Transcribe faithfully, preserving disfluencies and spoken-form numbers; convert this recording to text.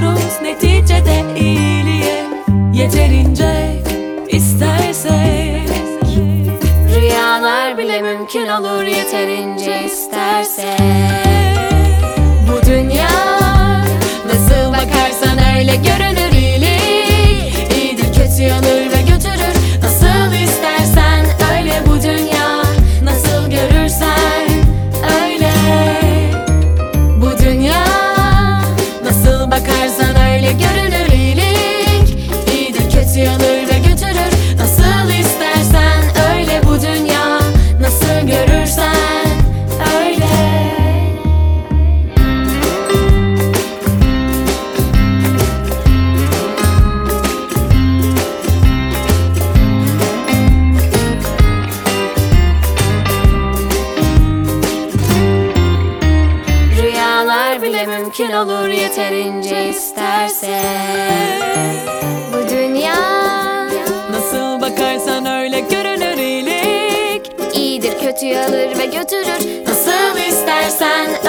gidiyoruz neticede iyiliğe, yeterince istersek. Rüyalar bile mümkün olur yeterince istersek. Bu dünya nasıl bakarsan öyle görünür, iyilik iyidir, kötü yanır ve götürür. Nasıl istersen öyle bu dünya, nasıl görürsen öyle. Bu dünya nasıl bakarsan öyle görünür, iyilik iyidir, kötü yanır ve götürür. Nasıl istersen öyle bu dünya, nasıl görürsen öyle. Rüyalar bile mümkün olur yeterince istersek. Bu dünya Nasıl bakarsan öyle görünür, iyilik iyidir, kötü alır ve götürür. Nasıl istersen